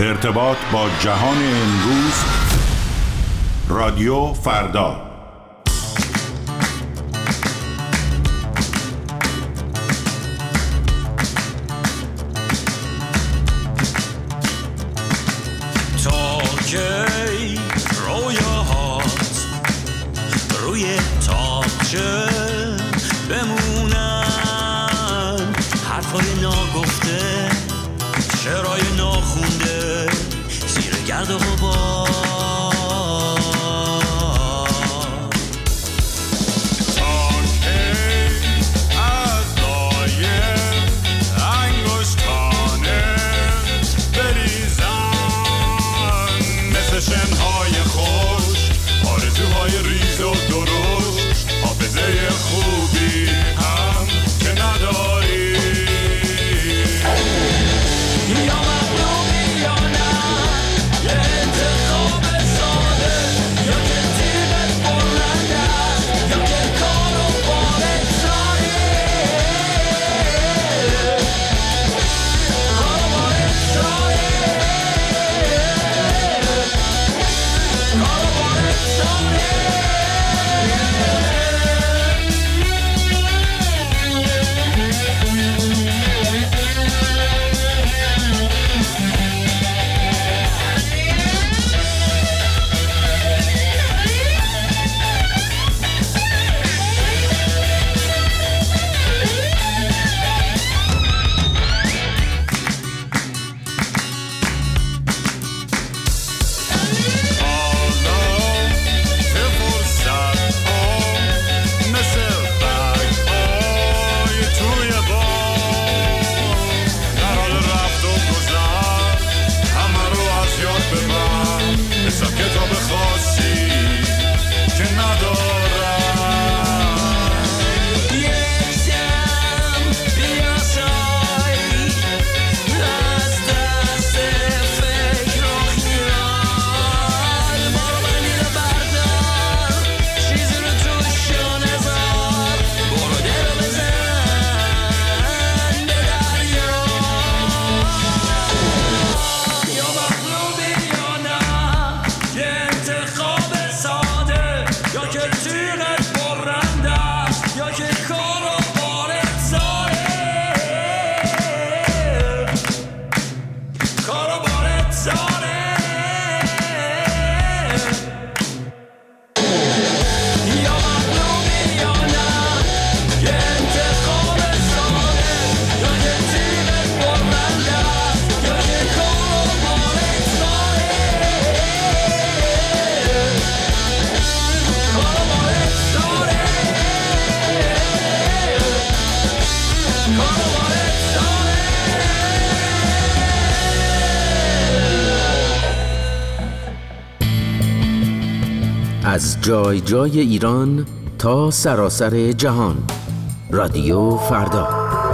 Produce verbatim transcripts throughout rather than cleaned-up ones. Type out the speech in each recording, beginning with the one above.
ارتباط با جهان امروز، رادیو فردا. تا کی رویاهات روی تاقچه بمونن، حرفای ناگفته، شعرهای ناخونده زیر گرد و غبار. تا کی از لایه انگشتانه بریزن مثل شنهای خوش آرزوهای ریز و درشت، حافظه خوبی هم که نداری. یا مظلومی یا نه، یه انتخاب ساده، یا که تیغت بلند است، یا که کار و بارت سایه، کار و بارت سایه، کار و بارت سایه. از جای جای ایران تا سراسر جهان، رادیو فردا.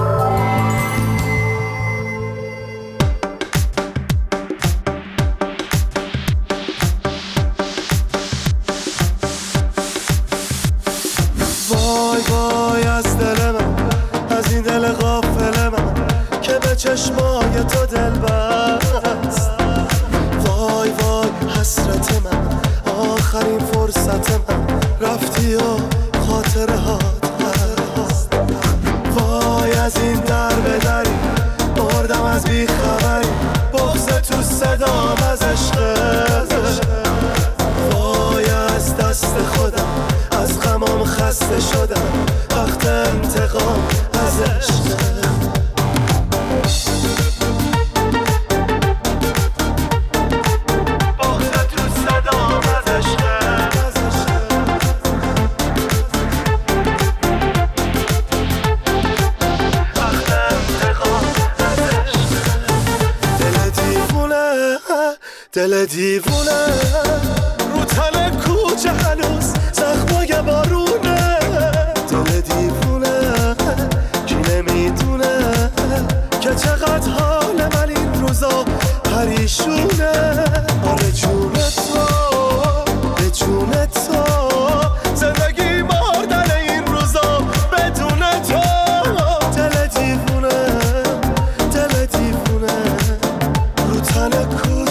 وای وای از دل من، از این دل غافل من که به چشمای تو دل بست. وای وای حسرت من، آخرین فرصت من، رفتی و خاطره هات هست. وای از این در به دری بردم از بیخبری، بغض تو صدام از عشقت. وای از دست خودم، از غمام خسته شدم، وقت انتقام از عشقت. دل دیوونه رو تن کوچه هنوز زخمای بارونه. دل دیوونه کی نمیدونه که چقدر حال من این روزا پریشونه. آره جون تو به جون تو، زندگی مردن این روزا بدون تو. دل دیوونه دل دیوونه رو تن کوچه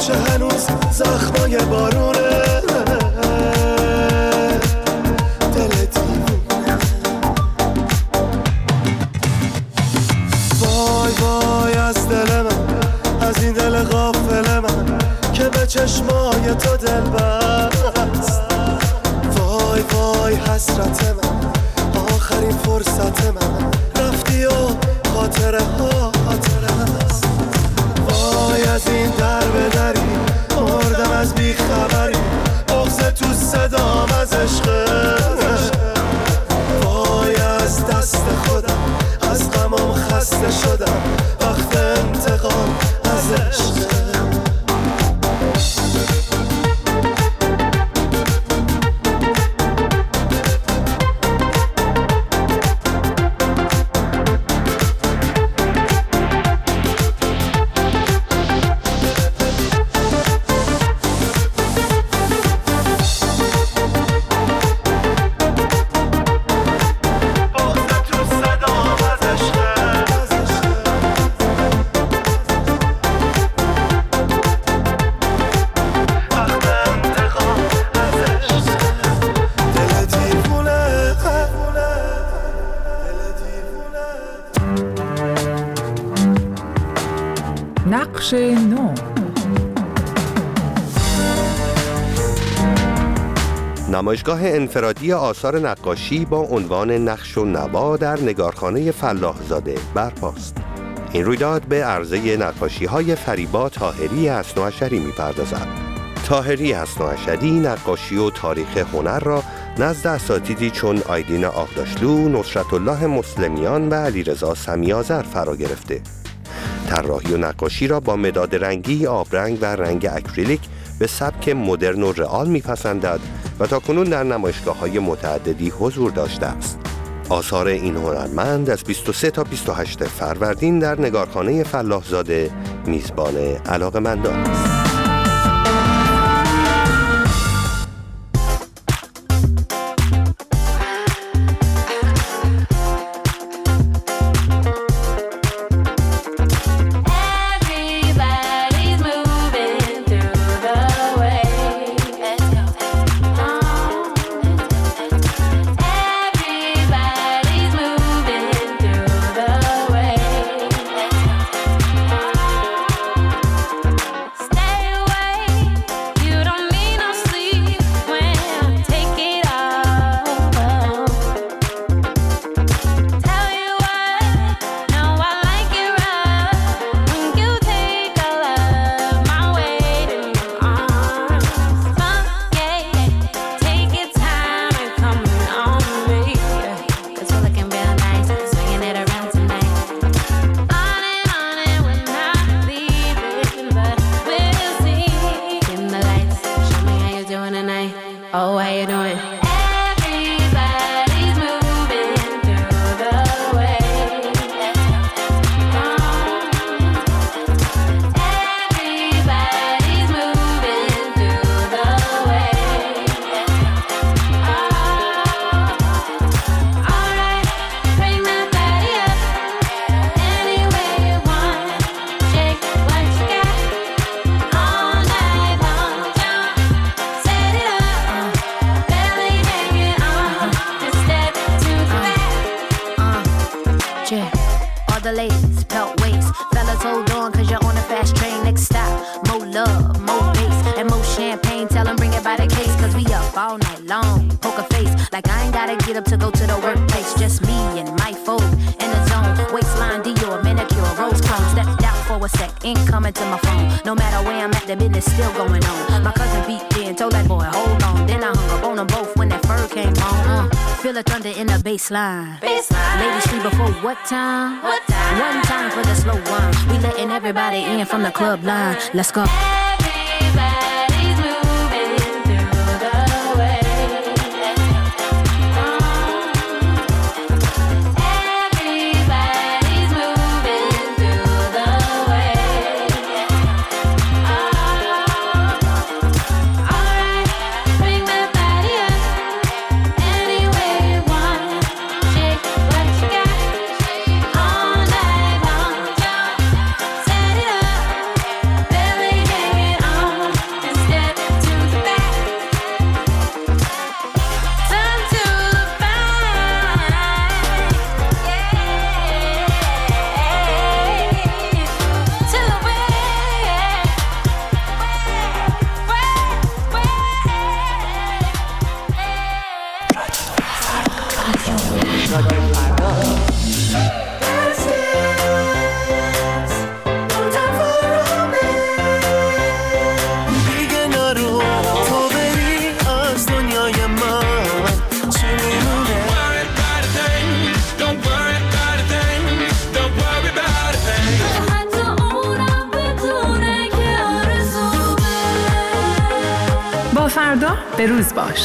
چشمای تو دلبست. وای وای حسرت من، آخرین فرصت من، رفتی و خاطره ها خاطره است. وای از این در به دری مردم از بیخبری، بغض تو صدام از عشقت. وای از دست خودم، از غمم خسته شدم، وقت انتقام از عشقت. نقش نو. نمایشگاه انفرادی آثار نقاشی با عنوان نقش و نوا در نگارخانه فلاحزاده برپاست. این رویداد به عرضه نقاشی‌های فریبا طاهری حسن‌وحشری می‌پردازد. طاهری حسن‌وحشری نقاشی و تاریخ هنر را نزد اساتیدی چون آیدین آغداشلو، نصرت الله مسلمیان و علیرضا سمی‌آذر فرا گرفته. طراحی و نقاشی را با مداد رنگی، آبرنگ و رنگ اکریلیک به سبک مدرن و رئال می‌پسندد و تاکنون در نمایشگاه‌های متعددی حضور داشته است. آثار این هنرمند از بیست و سه تا بیست و هشت فروردین در نگارخانه فلاحزاده میزبان علاقه‌مندان است. Baseline. Baseline. Ladies free before what time? What time? One time for the slow one. We letting everybody in from the club line. Let's go. Everybody's moving through the way. Everybody's moving through the way. Oh. Alright, bring that body up. Any way you want. All night long, set it up, belly فردا به روز باش.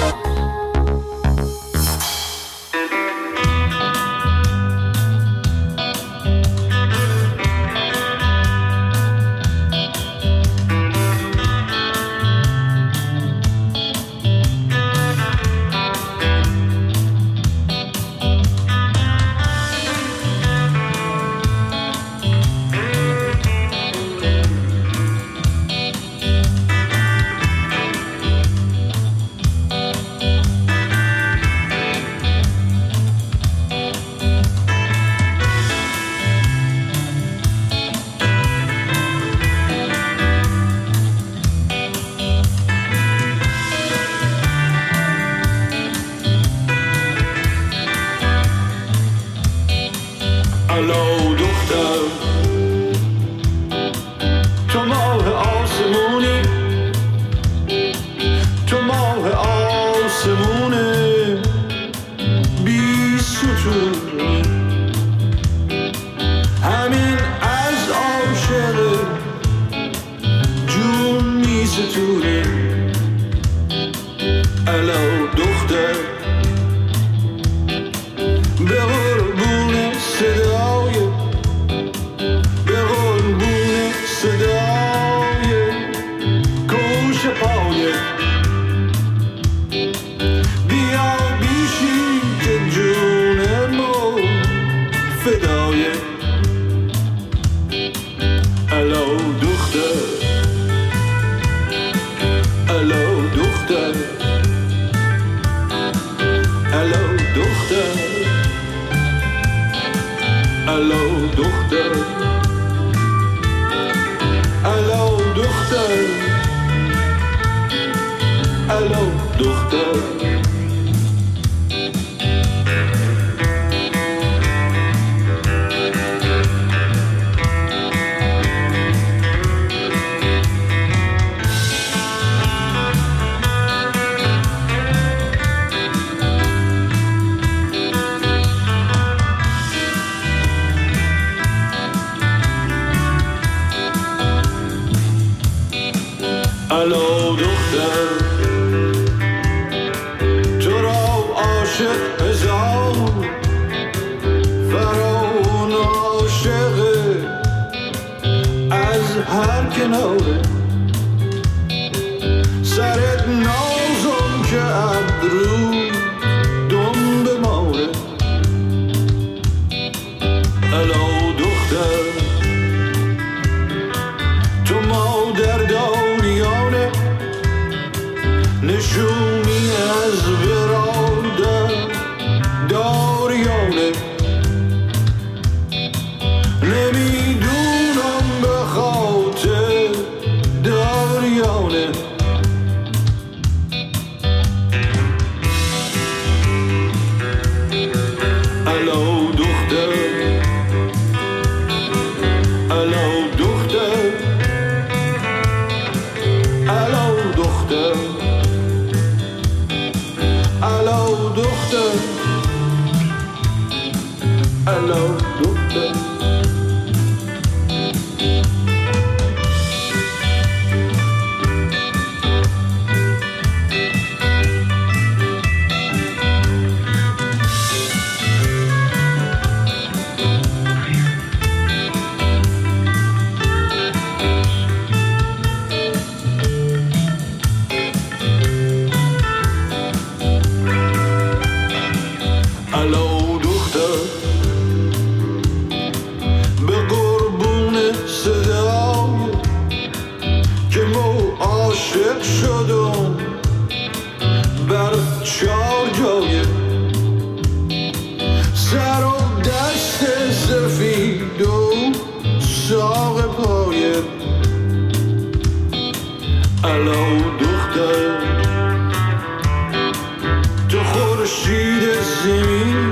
الو دختر، تو ماه آسمونی، تو ماه آسمونه بی ستونی، همین از عاشق جون می ستونی. الو دختر، به قربون صدای به قربون صدای کوش پای بیا بیشی که جون ما فدای. الو دختر، الو دختر، الو دختر، الو دختر، الو دختر، الو دختر. الو دختر، تو را عاشق هزار فراون عاشق از هر کناره، سرت نازم که ابرو دم بماره. الو دختر، تو ما در داریانه نشونی از برادر داریانه، نمیدونم به خاطر داریانه. الو دختر، الو دختر، الو دختر، الو دختر، الو دختر. الو دختر، به قربون صدای که مو عاشق شدم بر چار جای، سر و دست سفید و ساق پای. الو دختر، تو خورشید زمین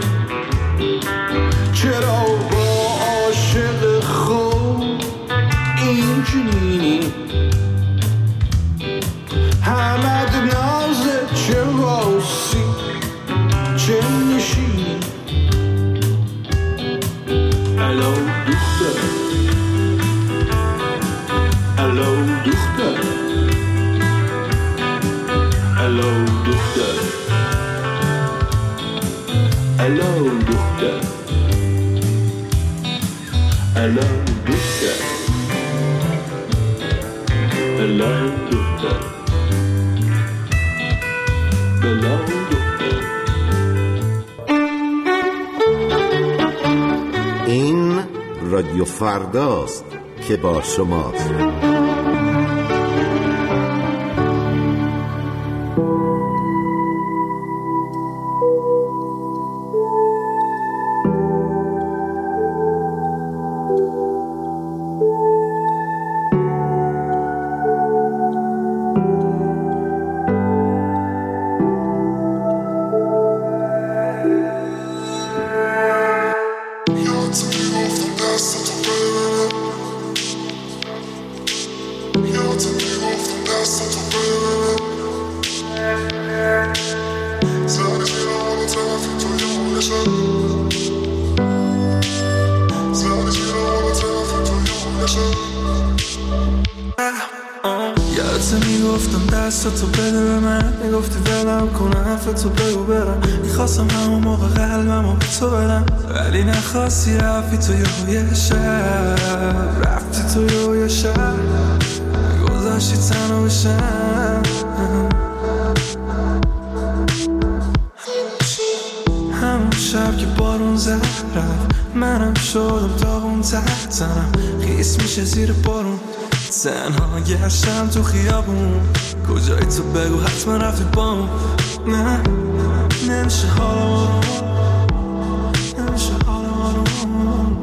چرا با عاشق خود این چنینی؟ همد نازه چه واسی چه نشینی؟ الو دختر، الو دختر، below the below the این رادیو فرداست که با شماست. یادت میگفتم دستاتو بده به من، میگفتی ولم کنه حرفتو بگو برم، میخواستم همون موقع قلبمو به تو بدم، ولی نخواستی رفتی تو یه شب، رفتی تو یه شب گذاشتی تنها بشم، همون شب که بارون زد رفت، منم شدم داغون تحتم، خیس میشه زیر بارون، تنها گشتم تو خیابون، کجایی تو بگو حتما رفتی بام، نه نمیشه حالم آروم، نمیشه حالم آروم،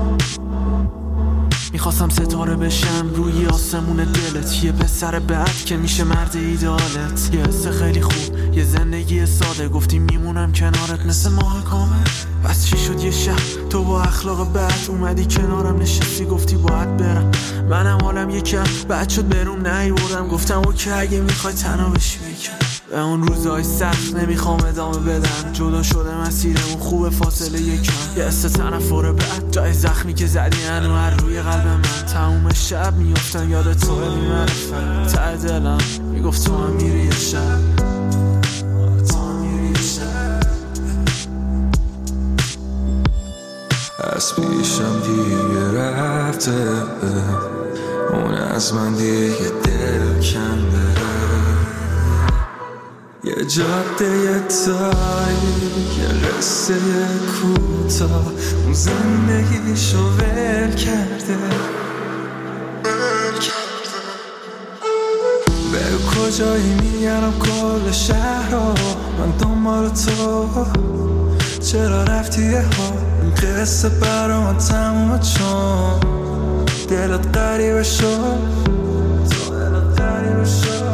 میخواستم ستاره بشم روی آسمون دلت، یه پسر بد که میشه مرد ایدالت، یه حس خیلی خوب، یه زندگی ساده، گفتی میمونم کنارت مثل ماه کامل، بس چی شد یه شب تو با اخلاق بد اومدی کنارم نشستی، گفتی باید برم، منم حالم یکم بد شد بروم نیوردم، گفتم اوکی اگه میخوای تنها بشی بیکن، به اون روزای سخت نمیخوام ادامه بدم، جدا شده مسیرمون خوب فاصله یکم، یه حس تنفر بد جای زخمی که زدی هنو هر روی قلب من، تموم شب میافتم یاد تو بی معرفت، ته دلم میگفت تو هم میری یه شب، تو هم میری یه شب، از پیشم دیگه رفته، اون از من دیگه دل کنده، یه جاده یه تاریک، یه قصه کوتاه، اون زندگیشو ول کرده، بگو کجایی میگرم کل شهر رو، من دنبال تو، چرا رفتی یه ها، این قصه برا من تمومه چون دلت غریبه شد، تو دلت غریبه شد،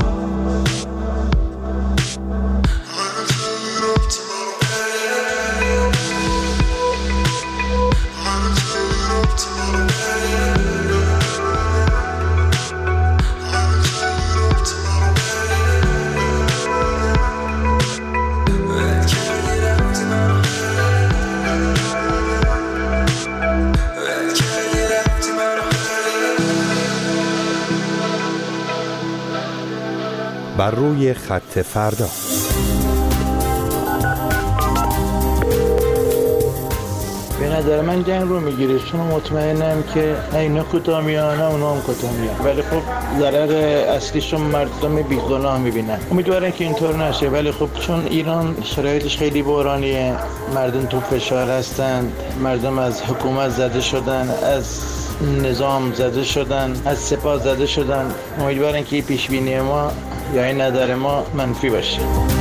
بر روی خط فردا. به نظر من جنگ رو میگیره، چون مطمئنم که اینا کوتاه میان اونا هم کوتاه میان، ولی خب ضرر اصلیشون مردم بیگناه میبینن. امیدوارم که اینطور نشه، ولی خب چون ایران شرایطش خیلی بحرانیه، مردم تو فشار هستن، مردم از حکومت زده شدن، از نظام زده شدن، از سپاه زده شدن، امیدوارم که پیش بینی ما یا این نظر ما منفی باشه.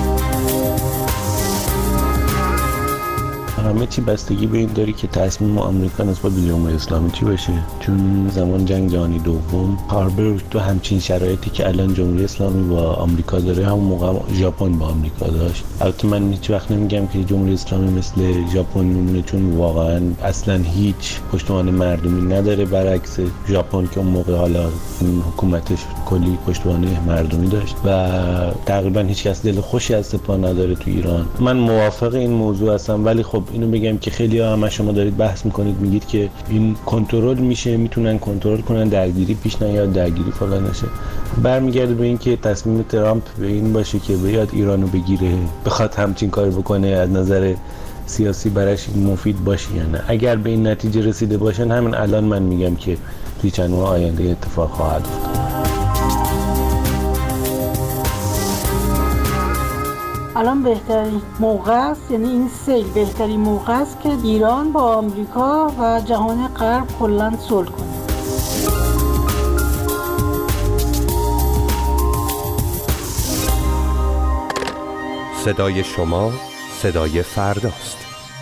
همه چی بستگی به این داری که تصمیم آمریکا نسبت به جمهوری اسلامی چی باشه، چون زمان جنگ جهانی دوم هاربر تو همچین شرایطی که الان جمهوری اسلامی با آمریکا داره همون موقع ژاپن با آمریکا داشت. البته من هیچ وقت نمیگم که جمهوری اسلامی مثل ژاپن میمونه، چون واقعا اصلا هیچ پشتوانه مردمی نداره، برعکس ژاپن که اون موقع حالا حکومتش کلی پشتوانه مردمی داشت و تقریبا هیچ کس دل خوشی از سپاه نداره تو ایران. من موافق این موضوع هستم، ولی خب اینو بگم که خیلی ها همه شما دارید بحث میکنید، میگید که این کنترل میشه، میتونن کنترل کنن، درگیری پیش نیاد، درگیری فلان نشه. برمیگرده به این که تصمیم ترامپ به این باشه که بیاد ایرانو بگیره، بخواد همچین کار بکنه، از نظر سیاسی براش مفید باشه یا نه. اگر به این نتیجه رسیده باشن، همین الان من میگم که توی چند ماه آینده اتفاق خواهد افتاد. الان بهترین موقع است، یعنی این سیل بهترین موقع است که ایران با آمریکا و جهان غرب کلاً صلح کنه. صدای شما صدای فرداست.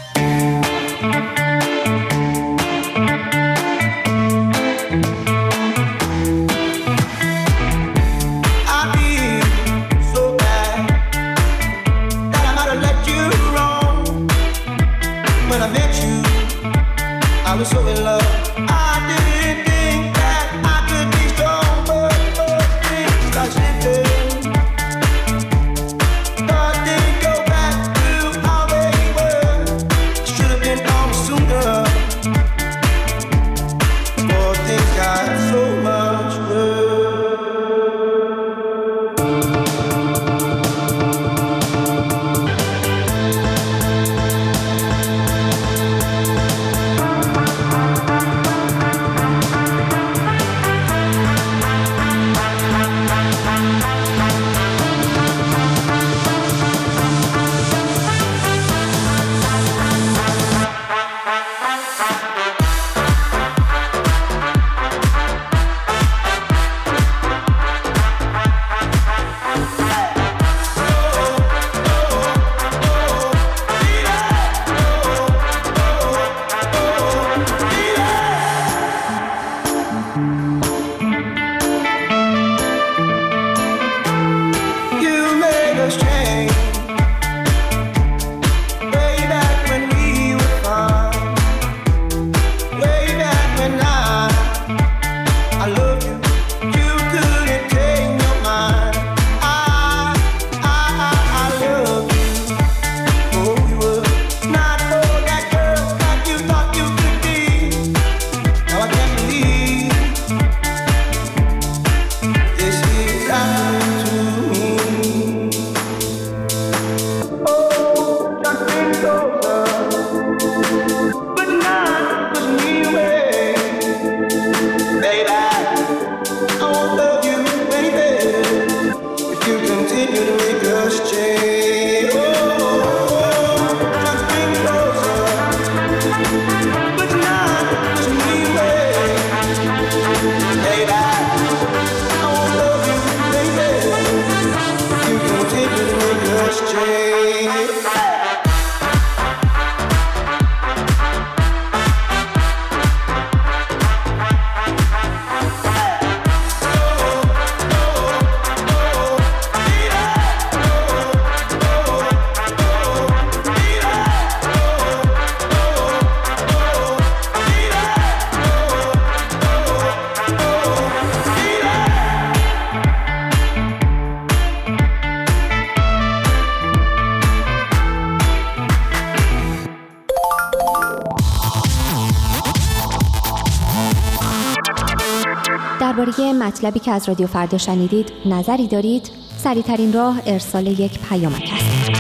درباره مطلبی که از رادیو فردا شنیدید نظری دارید؟ سریع‌ترین راه ارسال یک پیامک است.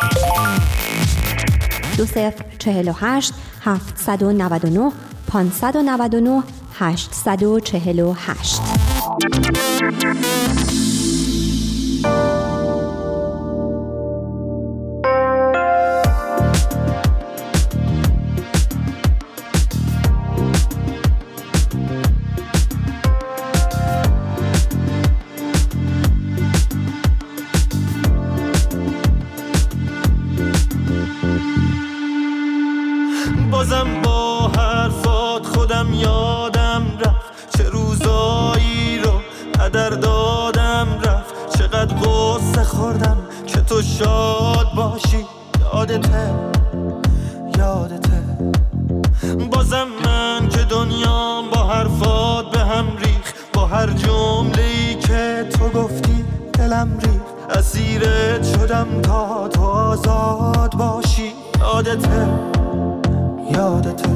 دو صفر چهل و هشت هفتصد و نود و نه پانصد و نود و نه هشتصد و چهل و هشت. بازم با حرفات خودم یادم رفت، چه روزایی رو هدر دادم رفت، چقدر غصه خوردم که تو شاد باشی. یادته یادته بازم من که دنیام با حرفات به هم ریخ، با هر جمله‌ای که تو گفتی دلم ریخ، اسیرت شدم تا تو آزاد باشی. یادته یادته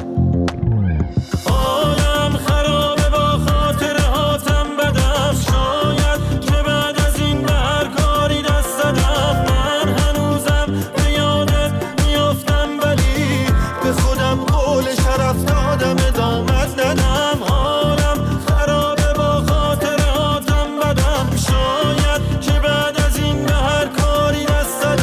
عالم خرابه با خاطره هاتم بدم، شاید که بعد از این به هر کاری دست دادم، من هنوزم به یادت میافتم ولی به خودم قول شرف دادم ادامت ندم. عالم خرابه با خاطره هاتم بدم، شاید که بعد از این به هر کاری دست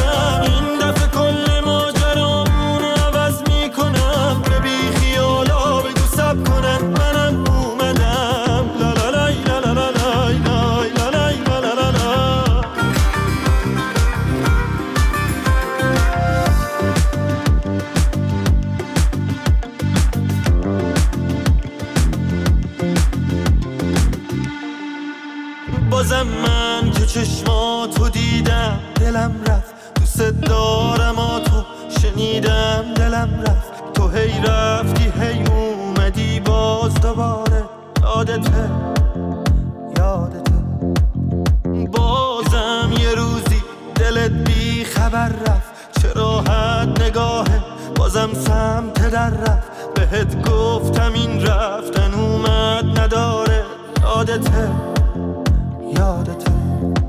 بازم من که چشماتو دیدم دلم رفت، دوست دارم تو شنیدم دلم رفت، تو هی رفتی هی اومدی باز دوباره، یادته یادته بازم یه روزی دلت بی خبر رفت، چه راحت نگاهه بازم سمت در رفت، بهت گفتم این رفتن اومد نداره، یادته یادته